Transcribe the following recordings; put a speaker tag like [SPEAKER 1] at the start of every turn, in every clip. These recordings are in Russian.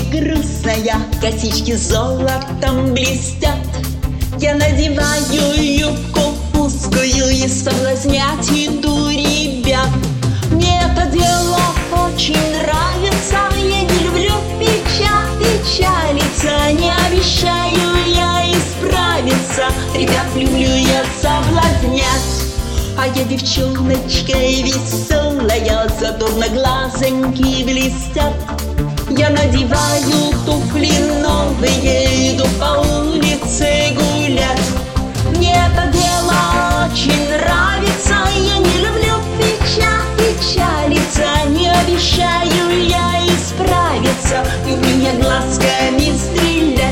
[SPEAKER 1] грустная, косички золотом блестят. Я надеваю юбку узкую и соблазнять иду ребят. Мне это дело очень нравится, я не люблю печалиться. Не обещаю я исправиться, ребят люблю я соблазнять. А я девчоночка веселая, задорно глазоньки блестят. Я надеваю туфли новые, иду по улице гулять. Мне это дело очень нравится, я не люблю печалиться. Не обещаю я исправиться, люблю я глазками стрелять.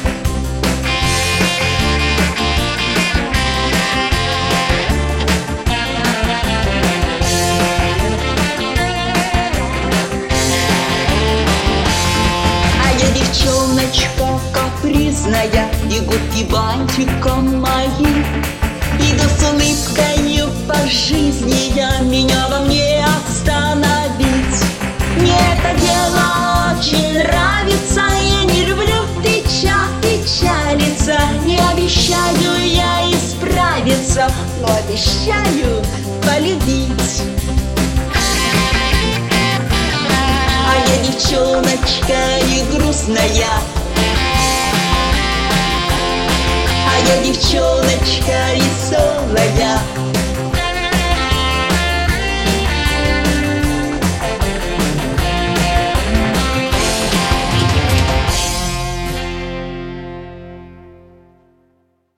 [SPEAKER 1] Девчоночка капризная, и губки бантиком мои. Иду с улыбкою по жизни, меня во мне остановить. Мне это дело очень нравится, я не люблю печалиться. Не обещаю я исправиться, но обещаю полюбить. А я девчоночка и грустная, а я девчоночка веселая.